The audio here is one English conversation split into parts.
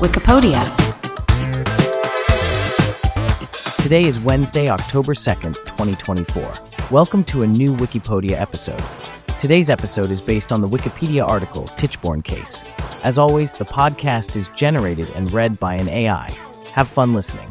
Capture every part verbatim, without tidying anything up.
Wikipedia. Today is Wednesday, October second, twenty twenty-four. Welcome to a new Wikipedia episode. Today's episode is based on the Wikipedia article Tichborne Case. As always, the podcast is generated and read by an A I. Have fun listening.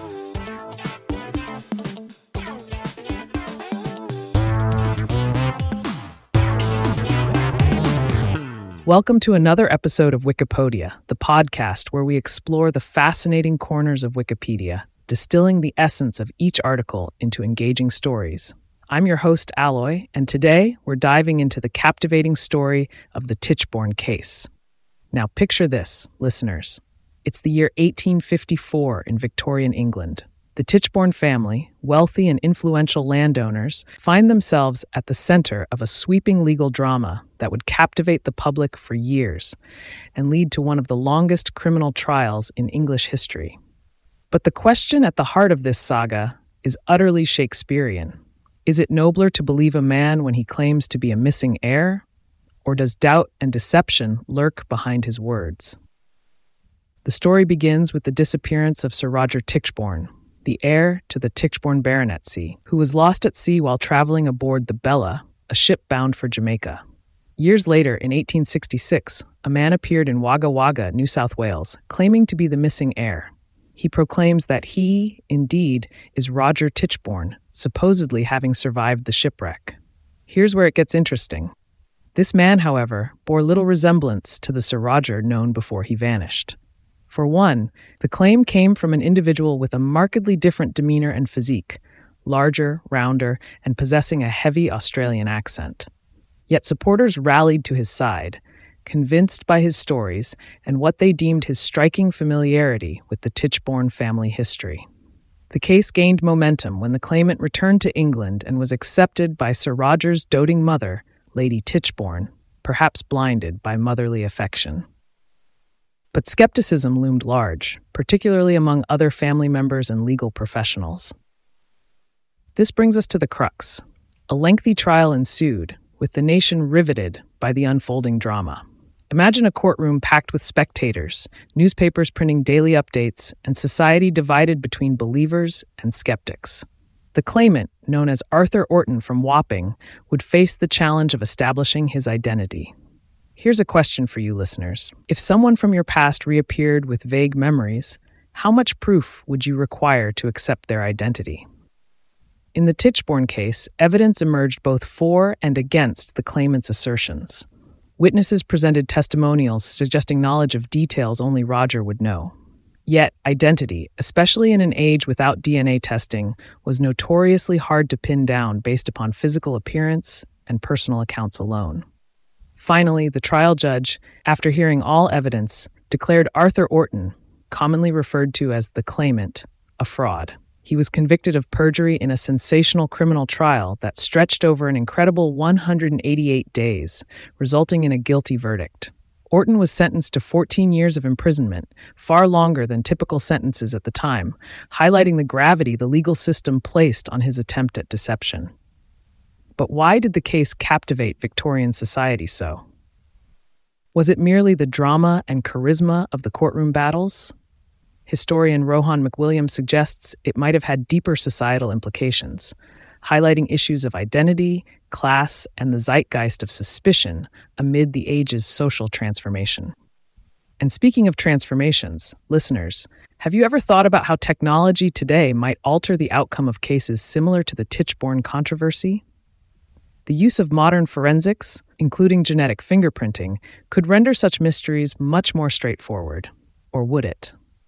Welcome to another episode of Wikipedia, the podcast where we explore the fascinating corners of Wikipedia, distilling the essence of each article into engaging stories. I'm your host, Alloy, and today we're diving into the captivating story of the Tichborne Case. Now picture this, listeners. It's the year eighteen fifty-four in Victorian England. The Tichborne family, wealthy and influential landowners, find themselves at the center of a sweeping legal drama that would captivate the public for years and lead to one of the longest criminal trials in English history. But the question at the heart of this saga is utterly Shakespearean. Is it nobler to believe a man when he claims to be a missing heir? Or does doubt and deception lurk behind his words? The story begins with the disappearance of Sir Roger Tichborne, the heir to the Tichborne baronetcy, who was lost at sea while traveling aboard the Bella, a ship bound for Jamaica. Years later, in eighteen sixty-six, a man appeared in Wagga Wagga, New South Wales, claiming to be the missing heir. He proclaims that he, indeed, is Roger Tichborne, supposedly having survived the shipwreck. Here's where it gets interesting. This man, however, bore little resemblance to the Sir Roger known before he vanished. For one, the claim came from an individual with a markedly different demeanor and physique, larger, rounder, and possessing a heavy Australian accent. Yet supporters rallied to his side, convinced by his stories and what they deemed his striking familiarity with the Tichborne family history. The case gained momentum when the claimant returned to England and was accepted by Sir Roger's doting mother, Lady Tichborne, perhaps blinded by motherly affection. But skepticism loomed large, particularly among other family members and legal professionals. This brings us to the crux. A lengthy trial ensued, with the nation riveted by the unfolding drama. Imagine a courtroom packed with spectators, newspapers printing daily updates, and society divided between believers and skeptics. The claimant, known as Arthur Orton from Wapping, would face the challenge of establishing his identity. Here's a question for you listeners. If someone from your past reappeared with vague memories, how much proof would you require to accept their identity? In the Tichborne case, evidence emerged both for and against the claimant's assertions. Witnesses presented testimonials suggesting knowledge of details only Roger would know. Yet, identity, especially in an age without D N A testing, was notoriously hard to pin down based upon physical appearance and personal accounts alone. Finally, the trial judge, after hearing all evidence, declared Arthur Orton, commonly referred to as the claimant, a fraud. He was convicted of perjury in a sensational criminal trial that stretched over an incredible one hundred eighty-eight days, resulting in a guilty verdict. Orton was sentenced to fourteen years of imprisonment, far longer than typical sentences at the time, highlighting the gravity the legal system placed on his attempt at deception. But why did the case captivate Victorian society so? Was it merely the drama and charisma of the courtroom battles? Historian Rohan McWilliams suggests it might have had deeper societal implications, highlighting issues of identity, class, and the zeitgeist of suspicion amid the age's social transformation. And speaking of transformations, listeners, have you ever thought about how technology today might alter the outcome of cases similar to the Tichborne controversy? The use of modern forensics, including genetic fingerprinting, could render such mysteries much more straightforward. Or would it?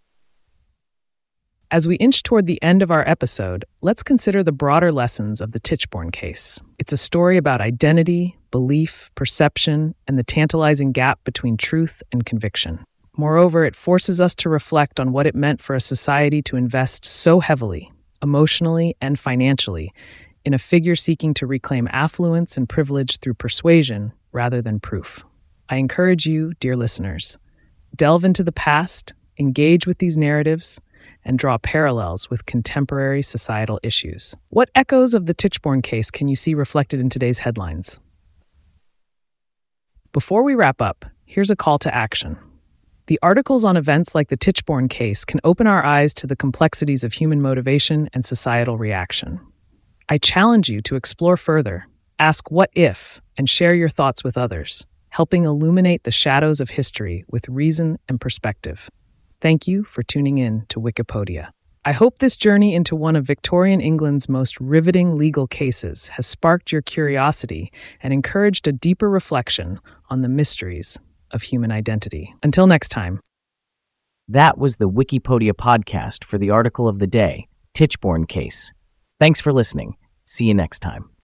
As we inch toward the end of our episode, let's consider the broader lessons of the Tichborne case. It's a story about identity, belief, perception, and the tantalizing gap between truth and conviction. Moreover, it forces us to reflect on what it meant for a society to invest so heavily, emotionally and financially, in a figure seeking to reclaim affluence and privilege through persuasion rather than proof. I encourage you, dear listeners, delve into the past, engage with these narratives, and draw parallels with contemporary societal issues. What echoes of the Tichborne case can you see reflected in today's headlines? Before we wrap up, here's a call to action. The articles on events like the Tichborne case can open our eyes to the complexities of human motivation and societal reaction. I challenge you to explore further, ask what if, and share your thoughts with others, helping illuminate the shadows of history with reason and perspective. Thank you for tuning in to Wikipedia. I hope this journey into one of Victorian England's most riveting legal cases has sparked your curiosity and encouraged a deeper reflection on the mysteries of human identity. Until next time. That was the Wikipedia podcast for the article of the day, Tichborne Case. Thanks for listening. See you next time.